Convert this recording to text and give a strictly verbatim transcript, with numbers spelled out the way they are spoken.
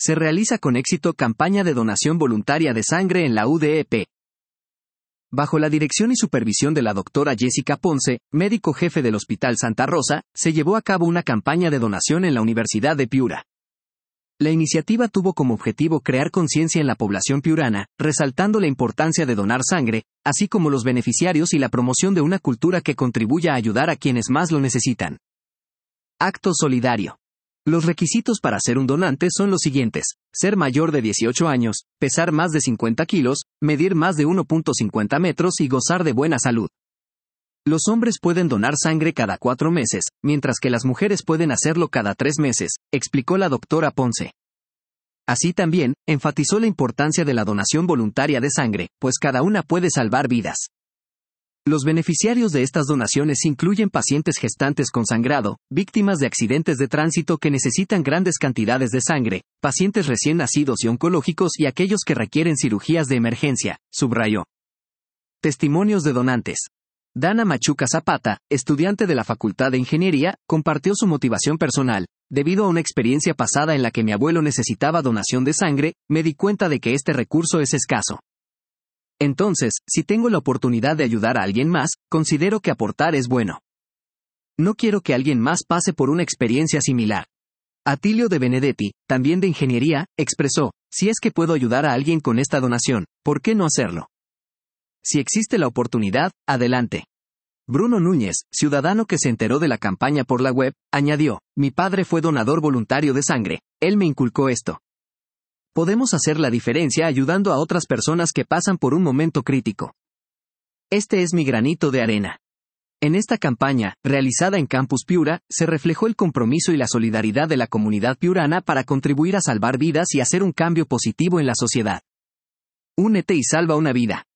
Se realiza con éxito campaña de donación voluntaria de sangre en la U D E P. Bajo la dirección y supervisión de la doctora Jessica Ponce, médico jefe del Hospital Santa Rosa, se llevó a cabo una campaña de donación en la Universidad de Piura. La iniciativa tuvo como objetivo crear conciencia en la población piurana, resaltando la importancia de donar sangre, así como los beneficiarios y la promoción de una cultura que contribuya a ayudar a quienes más lo necesitan. Acto solidario. Los requisitos para ser un donante son los siguientes: ser mayor de dieciocho años, pesar más de cincuenta kilos, medir más de uno punto cincuenta metros y gozar de buena salud. Los hombres pueden donar sangre cada cuatro meses, mientras que las mujeres pueden hacerlo cada tres meses, explicó la doctora Ponce. Así también, enfatizó la importancia de la donación voluntaria de sangre, pues cada una puede salvar vidas. Los beneficiarios de estas donaciones incluyen pacientes gestantes con sangrado, víctimas de accidentes de tránsito que necesitan grandes cantidades de sangre, pacientes recién nacidos y oncológicos y aquellos que requieren cirugías de emergencia, subrayó. Testimonios de donantes. Dana Machuca Zapata, estudiante de la Facultad de Ingeniería, compartió su motivación personal. Debido a una experiencia pasada en la que mi abuelo necesitaba donación de sangre, me di cuenta de que este recurso es escaso. Entonces, si tengo la oportunidad de ayudar a alguien más, considero que aportar es bueno. No quiero que alguien más pase por una experiencia similar. Atilio de Benedetti, también de Ingeniería, expresó: si es que puedo ayudar a alguien con esta donación, ¿por qué no hacerlo? Si existe la oportunidad, adelante. Bruno Núñez, ciudadano que se enteró de la campaña por la web, añadió: mi padre fue donador voluntario de sangre, él me inculcó esto. Podemos hacer la diferencia ayudando a otras personas que pasan por un momento crítico. Este es mi granito de arena. En esta campaña, realizada en Campus Piura, se reflejó el compromiso y la solidaridad de la comunidad piurana para contribuir a salvar vidas y hacer un cambio positivo en la sociedad. Únete y salva una vida.